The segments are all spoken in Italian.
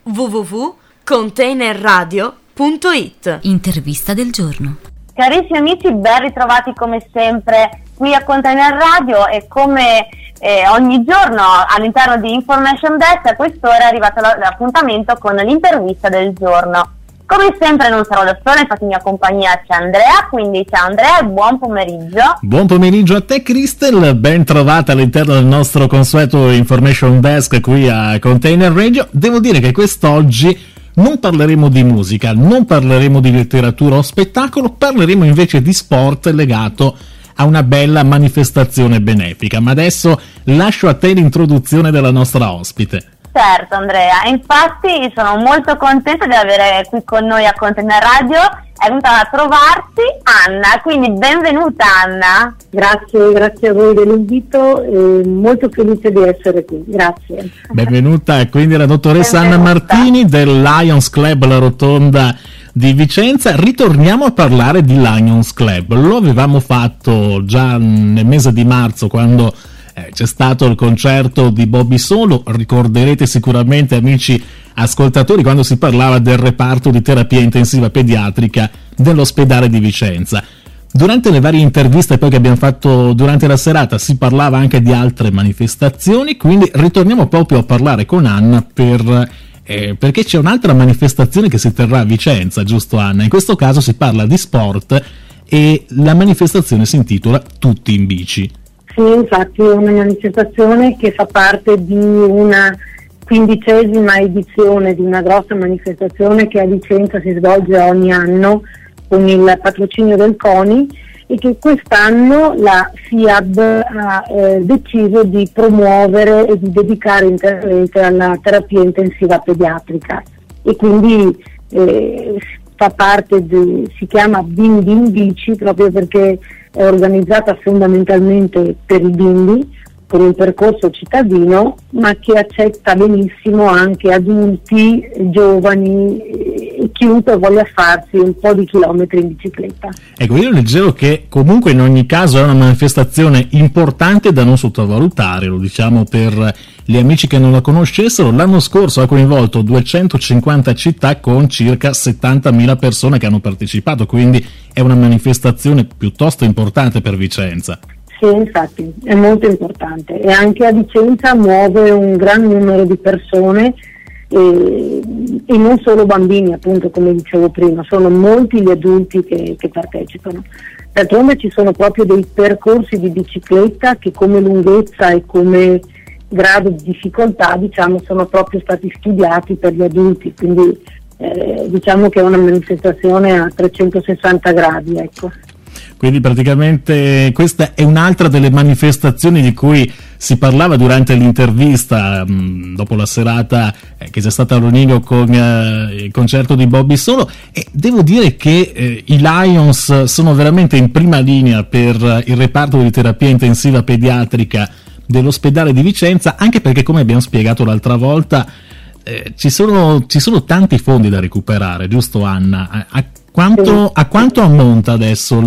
www.containerradio.it. Intervista del giorno. Carissimi amici, ben ritrovati come sempre qui a Container Radio e come ogni giorno all'interno di Information Desk a quest'ora è arrivato l'appuntamento con l'intervista del giorno. Come sempre non sarò da sola, infatti in mia compagnia c'è Andrea, quindi ciao Andrea e buon pomeriggio. Buon pomeriggio a te Cristel, ben trovata all'interno del nostro consueto Information Desk qui a Container Radio. Devo dire che quest'oggi non parleremo di musica, non parleremo di letteratura o spettacolo, parleremo invece di sport legato a una bella manifestazione benefica. Ma adesso lascio a te l'introduzione della nostra ospite. Certo Andrea, infatti sono molto contenta di avere qui con noi a Container Radio, è venuta a trovarsi Anna, quindi benvenuta Anna. Grazie a voi dell'invito, molto felice di essere qui, grazie. Benvenuta quindi la dottoressa Anna Martini del Lions Club La Rotonda di Vicenza. Ritorniamo a parlare di Lions Club, lo avevamo fatto già nel mese di marzo quando c'è stato il concerto di Bobby Solo, ricorderete sicuramente amici ascoltatori quando si parlava del reparto di terapia intensiva pediatrica dell'ospedale di Vicenza. Durante le varie interviste poi che abbiamo fatto durante la serata si parlava anche di altre manifestazioni, quindi ritorniamo proprio a parlare con Anna perché c'è un'altra manifestazione che si terrà a Vicenza, giusto Anna? In questo caso si parla di sport e la manifestazione si intitola Tutti in bici. Sì, infatti è una manifestazione che fa parte di una 15ª edizione di una grossa manifestazione che a Vicenza si svolge ogni anno con il patrocinio del CONI e che quest'anno la FIAB ha deciso di promuovere e di dedicare interamente alla terapia intensiva pediatrica e quindi fa parte si chiama Bimbi in bici proprio perché è organizzata fondamentalmente per i bimbi con un percorso cittadino ma che accetta benissimo anche adulti, giovani e chiunque voglia farsi un po' di chilometri in bicicletta. Ecco, io leggevo che comunque in ogni caso è una manifestazione importante da non sottovalutare, lo diciamo per gli amici che non la conoscessero. L'anno scorso ha coinvolto 250 città con circa 70.000 persone che hanno partecipato, quindi è una manifestazione piuttosto importante per Vicenza. Sì, infatti, è molto importante e anche a Vicenza muove un gran numero di persone e non solo bambini, appunto, come dicevo prima, sono molti gli adulti che partecipano. D'altronde ci sono proprio dei percorsi di bicicletta che come lunghezza e come grado di difficoltà, diciamo, sono proprio stati studiati per gli adulti, quindi diciamo che è una manifestazione a 360 gradi, ecco. Quindi praticamente questa è un'altra delle manifestazioni di cui si parlava durante l'intervista dopo la serata che c'è stata a Lonigo con il concerto di Bobby Solo, e devo dire che i Lions sono veramente in prima linea per il reparto di terapia intensiva pediatrica dell'ospedale di Vicenza, anche perché, come abbiamo spiegato l'altra volta, ci sono tanti fondi da recuperare, giusto Anna? A quanto ammonta adesso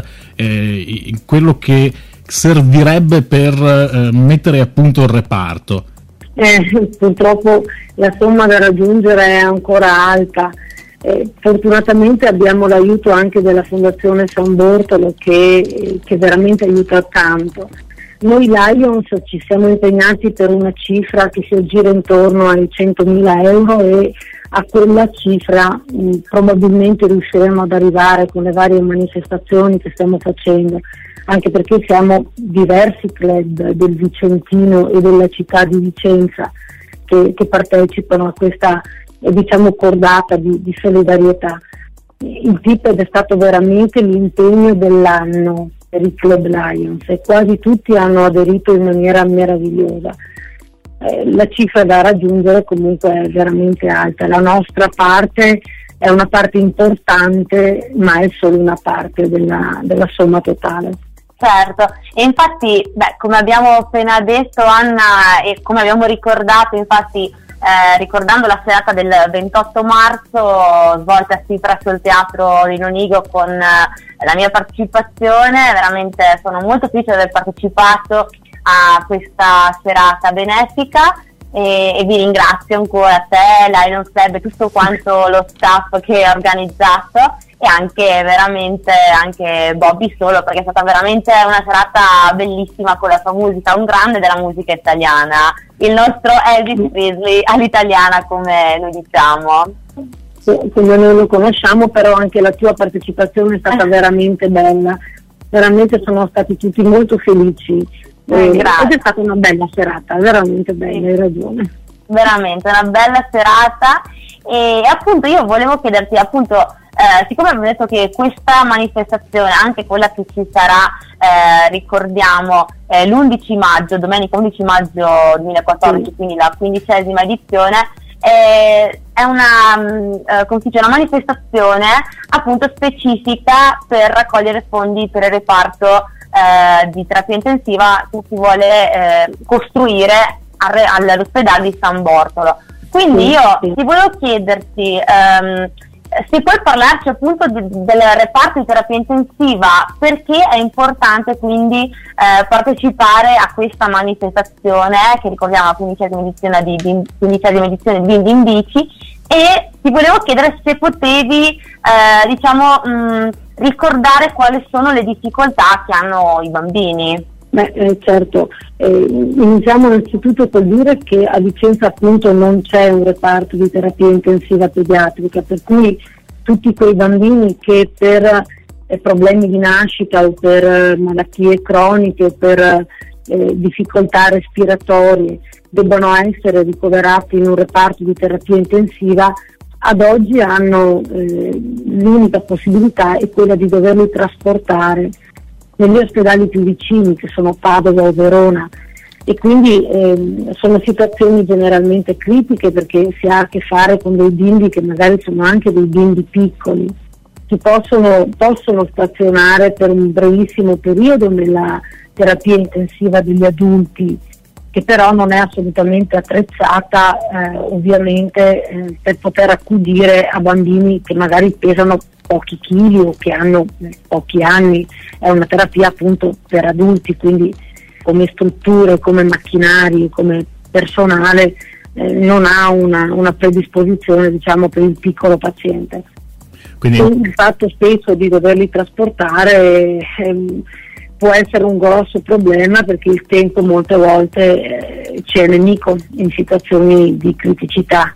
quello che servirebbe per mettere a punto il reparto? Purtroppo la somma da raggiungere è ancora alta. Fortunatamente abbiamo l'aiuto anche della Fondazione San Bortolo che veramente aiuta tanto. Noi Lions ci siamo impegnati per una cifra che si aggira intorno ai 100.000 euro e a quella cifra probabilmente riusciremo ad arrivare con le varie manifestazioni che stiamo facendo, anche perché siamo diversi club del Vicentino e della città di Vicenza che partecipano a questa cordata di solidarietà. Il TIPED è stato veramente l'impegno dell'anno per il Club Lions e quasi tutti hanno aderito in maniera meravigliosa. La cifra da raggiungere comunque è veramente alta. La nostra parte è una parte importante, ma è solo una parte della somma totale. Certo, e infatti, come abbiamo appena detto Anna e come abbiamo ricordato, infatti ricordando la serata del 28 marzo svoltasi presso il teatro di Lonigo con la mia partecipazione, veramente sono molto felice di aver partecipato a questa serata benefica e vi ringrazio ancora te, Lions Club e tutto quanto lo staff che ha organizzato, e anche veramente anche Bobby Solo, perché è stata veramente una serata bellissima con la sua musica, un grande della musica italiana, il nostro Elvis Presley all'italiana, come noi diciamo. Come noi lo conosciamo, però anche la tua partecipazione è stata veramente bella, veramente sono stati tutti molto felici. Ed è stata una bella serata, veramente bella, hai ragione. Veramente una bella serata, e appunto io volevo chiederti, appunto, siccome abbiamo detto che questa manifestazione, anche quella che ci sarà, ricordiamo, l'11 maggio, domenica 11 maggio 2014, quindi la 15ª edizione, è una manifestazione appunto specifica per raccogliere fondi per il reparto di terapia intensiva che si vuole costruire all'ospedale di San Bortolo. Quindi ti volevo chiederti se puoi parlarci appunto del reparto di terapia intensiva, perché è importante quindi partecipare a questa manifestazione che ricordiamo la 15ª edizione di Bimbi in Bici, e ti volevo chiedere se potevi ricordare quali sono le difficoltà che hanno i bambini. Certo, iniziamo innanzitutto col dire che a Vicenza appunto non c'è un reparto di terapia intensiva pediatrica, per cui tutti quei bambini che per problemi di nascita o per malattie croniche o per difficoltà respiratorie debbano essere ricoverati in un reparto di terapia intensiva, ad oggi hanno l'unica possibilità è quella di doverli trasportare negli ospedali più vicini, che sono Padova o Verona, e quindi sono situazioni generalmente critiche, perché si ha a che fare con dei bimbi che magari sono anche dei bimbi piccoli, che possono stazionare per un brevissimo periodo nella terapia intensiva degli adulti, che però non è assolutamente attrezzata ovviamente per poter accudire a bambini che magari pesano pochi chili o che hanno pochi anni. È una terapia appunto per adulti, quindi come strutture, come macchinari, come personale non ha una predisposizione, diciamo, per il piccolo paziente. Quindi il fatto stesso di doverli trasportare può essere un grosso problema, perché il tempo molte volte ci è nemico in situazioni di criticità.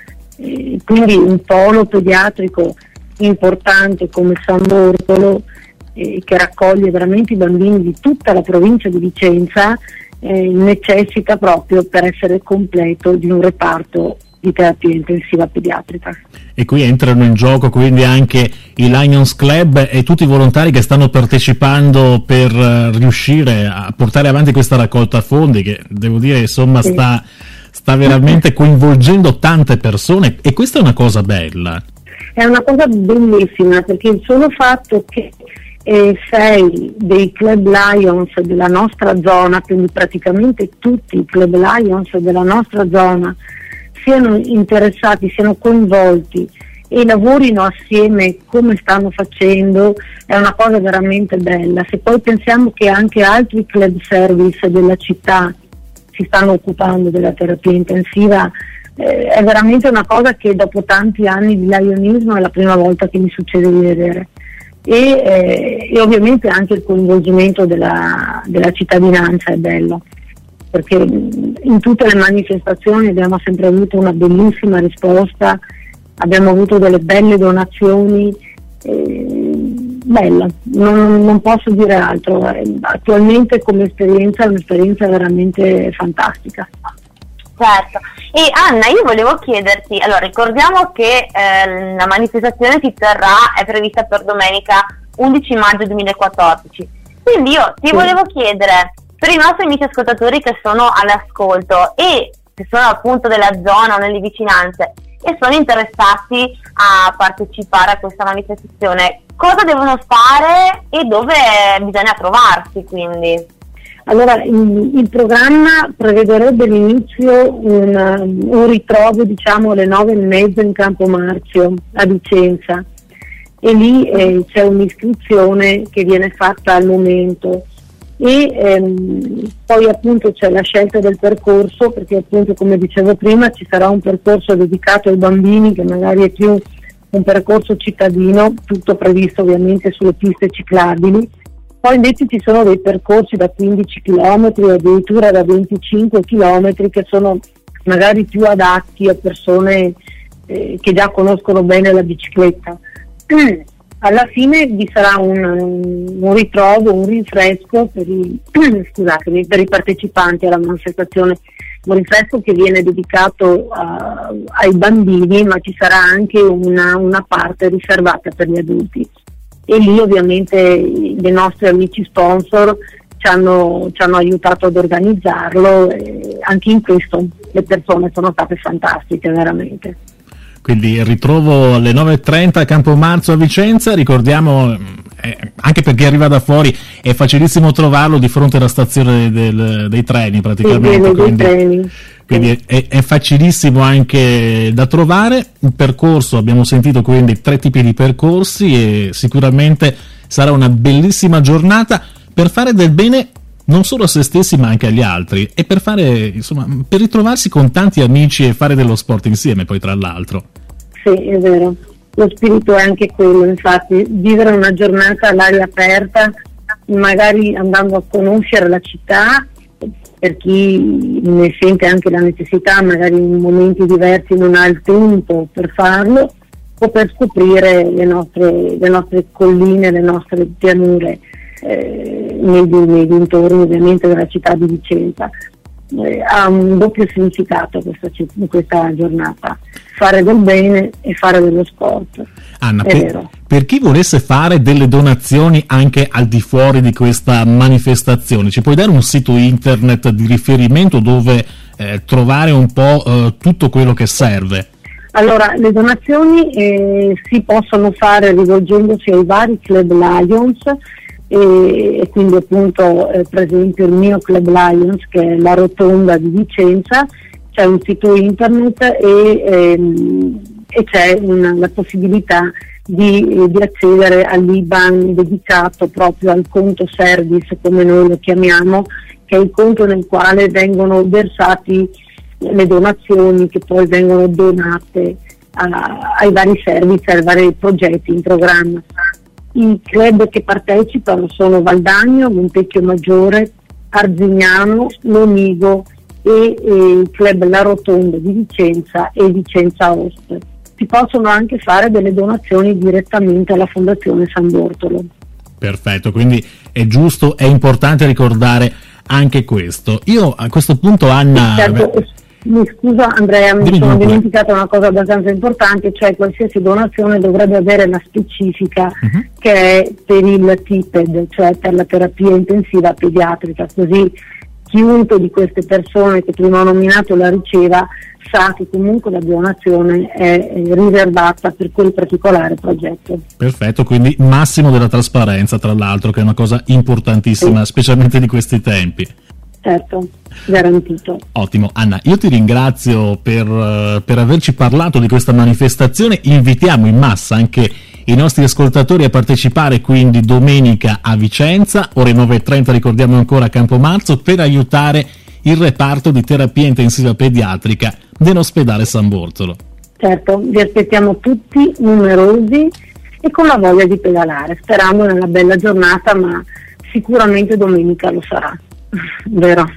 Quindi un polo pediatrico importante come San Bortolo, che raccoglie veramente i bambini di tutta la provincia di Vicenza, necessita proprio, per essere completo, di un reparto di terapia intensiva pediatrica. E qui entrano in gioco quindi anche i Lions Club e tutti i volontari che stanno partecipando per riuscire a portare avanti questa raccolta fondi, che devo dire insomma sta veramente coinvolgendo tante persone, e questa è una cosa bella. È una cosa bellissima, perché il solo fatto che 6 dei Club Lions della nostra zona, quindi praticamente tutti i Club Lions della nostra zona, siano interessati, siano coinvolti e lavorino assieme come stanno facendo, è una cosa veramente bella. Se poi pensiamo che anche altri club service della città si stanno occupando della terapia intensiva, è veramente una cosa che dopo tanti anni di lionismo è la prima volta che mi succede di vedere. E ovviamente anche il coinvolgimento della cittadinanza è bello, perché in tutte le manifestazioni abbiamo sempre avuto una bellissima risposta, abbiamo avuto delle belle donazioni, bella, non posso dire altro. Attualmente come esperienza è un'esperienza veramente fantastica. Certo. E Anna, io volevo chiederti, allora ricordiamo che la manifestazione si terrà, è prevista per domenica 11 maggio 2014, quindi io ti volevo chiedere, per i nostri amici ascoltatori che sono all'ascolto e che sono appunto della zona o nelle vicinanze e sono interessati a partecipare a questa manifestazione, cosa devono fare e dove bisogna trovarsi quindi? Allora, il programma prevederebbe all'inizio un ritrovo, diciamo, alle 9:30 in Campo Marzio a Vicenza, e lì c'è un'iscrizione che viene fatta al momento. e poi appunto c'è la scelta del percorso, perché appunto, come dicevo prima, ci sarà un percorso dedicato ai bambini che magari è più un percorso cittadino, tutto previsto ovviamente sulle piste ciclabili. Poi invece ci sono dei percorsi da 15 km o addirittura da 25 km che sono magari più adatti a persone che già conoscono bene la bicicletta. Alla fine vi sarà un ritrovo, un rinfresco per i partecipanti alla manifestazione, un rinfresco che viene dedicato ai bambini, ma ci sarà anche una parte riservata per gli adulti. E lì ovviamente i nostri amici sponsor ci hanno aiutato ad organizzarlo, e anche in questo le persone sono state fantastiche veramente. Quindi il ritrovo alle 9:30 a Campomarzo a Vicenza, ricordiamo, anche per chi arriva da fuori è facilissimo trovarlo di fronte alla stazione dei treni praticamente, quindi è facilissimo anche da trovare. Un percorso, abbiamo sentito quindi 3 tipi di percorsi, e sicuramente sarà una bellissima giornata per fare del bene non solo a se stessi ma anche agli altri, e per per ritrovarsi con tanti amici e fare dello sport insieme, poi tra l'altro. Sì, è vero, lo spirito è anche quello, infatti, vivere una giornata all'aria aperta, magari andando a conoscere la città, per chi ne sente anche la necessità, magari in momenti diversi non ha il tempo per farlo, o per scoprire le nostre colline, le nostre pianure nei dintorni ovviamente della città di Vicenza. Ha un doppio significato questa giornata: fare del bene e fare dello sport. Anna, per chi volesse fare delle donazioni anche al di fuori di questa manifestazione, ci puoi dare un sito internet di riferimento dove trovare un po' tutto quello che serve? Allora, le donazioni si possono fare rivolgendosi ai vari Club Lions, e quindi appunto per esempio il mio Club Lions, che è la Rotonda di Vicenza. C'è un sito internet e c'è la possibilità di accedere all'IBAN dedicato proprio al conto service, come noi lo chiamiamo, che è il conto nel quale vengono versati le donazioni che poi vengono donate ai vari service, ai vari progetti in programma. I club che partecipano sono Valdagno, Montecchio Maggiore, Arzignano, Lonigo e il Club La Rotonda di Vicenza e Vicenza Host. Si possono anche fare delle donazioni direttamente alla Fondazione San Bortolo. Perfetto, quindi è giusto, è importante ricordare anche questo. Io a questo punto, Anna... Certo, mi scusa Andrea, mi sono dimenticata una cosa abbastanza importante, cioè qualsiasi donazione dovrebbe avere la specifica che è per il TIPED, cioè per la terapia intensiva pediatrica, così chiunque di queste persone che prima ho nominato la riceva sa che comunque la donazione è riservata per quel particolare progetto. Perfetto, quindi massimo della trasparenza, tra l'altro, che è una cosa importantissima, sì, specialmente di questi tempi. Certo, garantito. Ottimo. Anna, io ti ringrazio per averci parlato di questa manifestazione. Invitiamo in massa anche i nostri ascoltatori a partecipare, quindi domenica a Vicenza, ore 9:30, ricordiamo ancora, a Campomarzo, per aiutare il reparto di terapia intensiva pediatrica dell'ospedale San Bortolo. Certo, vi aspettiamo tutti numerosi e con la voglia di pedalare, sperando nella bella giornata, ma sicuramente domenica lo sarà. Vero?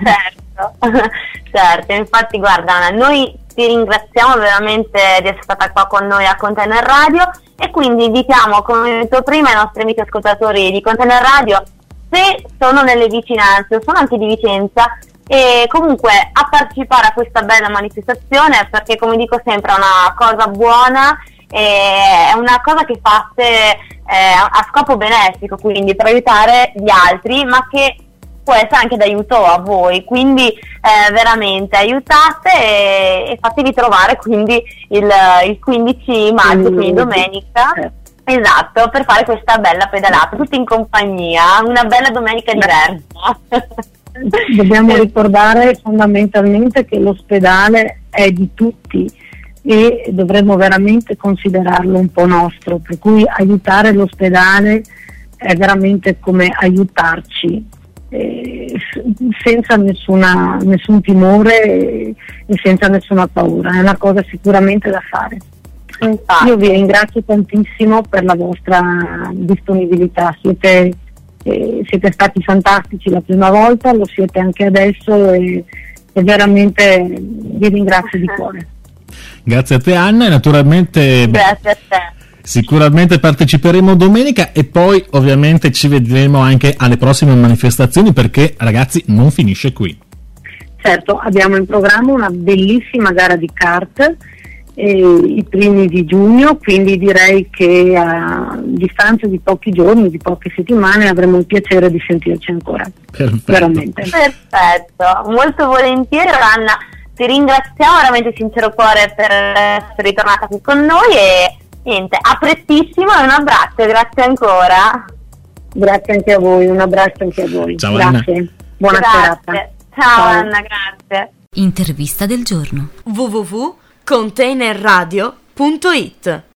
Certo, infatti guarda, noi ti ringraziamo veramente di essere stata qua con noi a Container Radio, e quindi invitiamo, come detto prima, i nostri amici ascoltatori di Container Radio, se sono nelle vicinanze o sono anche di Vicenza, e comunque a partecipare a questa bella manifestazione, perché come dico sempre è una cosa buona, è una cosa che fate a scopo benefico, quindi per aiutare gli altri, ma che può essere anche d'aiuto a voi, quindi veramente aiutate e fatevi trovare quindi il 15 maggio, quindi domenica, esatto, per fare questa bella pedalata, tutti in compagnia, una bella domenica diversa. Dobbiamo ricordare fondamentalmente che l'ospedale è di tutti e dovremmo veramente considerarlo un po' nostro, per cui aiutare l'ospedale è veramente come aiutarci. senza nessun timore e senza nessuna paura. È una cosa sicuramente da fare. Infatti. Io vi ringrazio tantissimo per la vostra disponibilità, siete stati fantastici la prima volta, lo siete anche adesso e veramente vi ringrazio di cuore. Grazie a te Anna e naturalmente Grazie a te. sicuramente parteciperemo domenica e poi ovviamente ci vedremo anche alle prossime manifestazioni, perché ragazzi non finisce qui. Certo, abbiamo in programma una bellissima gara di kart i primi di giugno, quindi direi che a distanza di pochi giorni, di poche settimane, avremo il piacere di sentirci ancora. Perfetto. Veramente. Perfetto, molto volentieri. Anna, ti ringraziamo veramente sincero cuore per essere ritornata qui con noi e niente, a prestissimo e un abbraccio, grazie ancora. Grazie anche a voi, un abbraccio anche a voi. Ciao, grazie. Anna. Buona serata. Ciao, Ciao. Anna, grazie. Intervista del giorno. www.containerradio.it